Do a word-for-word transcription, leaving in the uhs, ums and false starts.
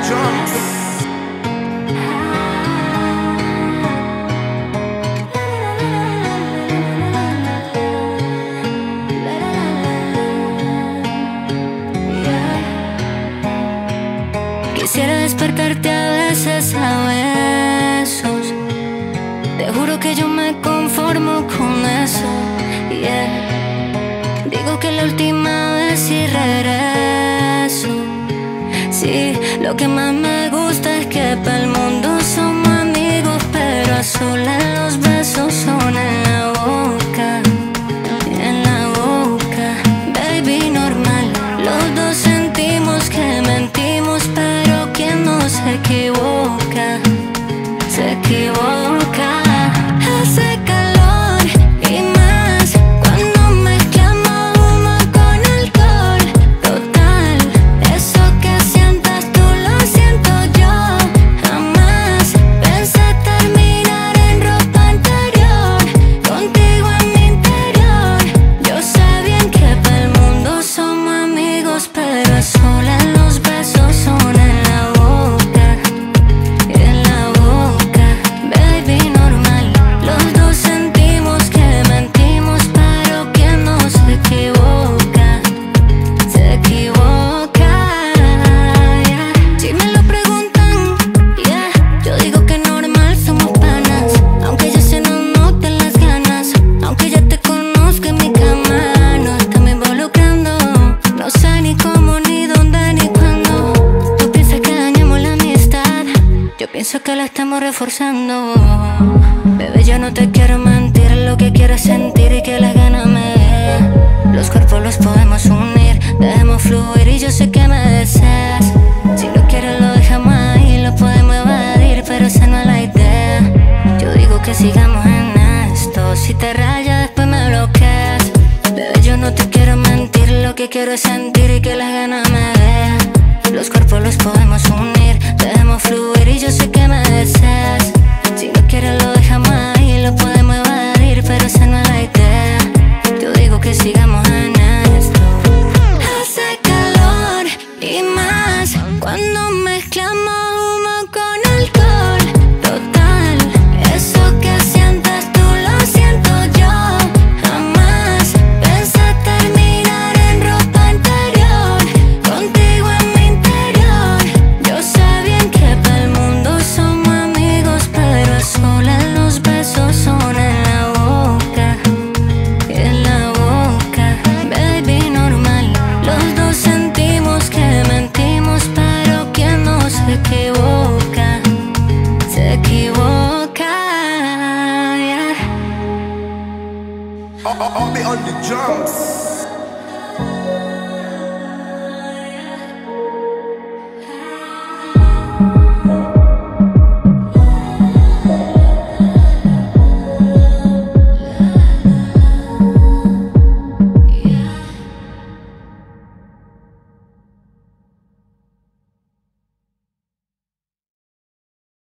Quisiera despertarte a veces a besos. Te juro que yo me conformo con eso, yeah. Digo que la última vez y regreso. Sí, lo que más me gusta es que para el mundo somos amigos, pero a solas los besos son en la boca, en la boca. Baby, normal, los dos sentimos que mentimos, pero quien no se equivoca, se equivoca. Hace calor y más cuando mezclamos humo con alcohol. Total, eso que sientas tú lo siento yo. Jamás pensé terminar en ropa interior, contigo en mi interior. Yo sé bien que para el mundo somos amigos, pero a solas los besos son en la boca, en la boca. Baby, normal, los dos sentimos que mentimos, pero quien no se equivoca, se equivoca, yeah. Si me lo preguntan, yeah, yo digo que normal, somos panas. Aunque ya se nos noten las ganas, aunque ya te conozco en mi cama, no estamos involucrando. No sé ni cómo, ni dónde, ni cuándo. Tú piensas que dañamos la amistad, yo pienso que la estamos reforzando. Bebé, yo no te quiero mentir, lo que quiero es sentir y que las ganas me den. Los cuerpos los podemos unir, dejemos fluir y yo sé que me deseas. Si lo quieres lo dejamos ahí, lo podemos evadir, pero esa no es la idea. Yo digo que sigamos en esto, si te rayas después me bloqueas. Bebé, yo no te quiero mentir, lo que quiero es sentir y que las ganas me den. Los cuerpos los podemos unir, dejemos fluir y yo sé que me deseas. Si no quieres lo dejamos ahí, lo podemos evadir, pero esa no es la idea. Yo digo que sigamos en esto. Hace calor y más cuando mezclamos humo con alcohol. Total, eso que sientes tú lo siento yo. Jamás pensé terminar en ropa interior, contigo en mi interior. Yo sé bien que para el mundo somos amigos, pero a solas los besos son en la boca, en la boca. Baby, normal, los dos sentimos que mentimos, pero quien no se equivoca, se equivoca, yeah. I'll, I'll be on the drums.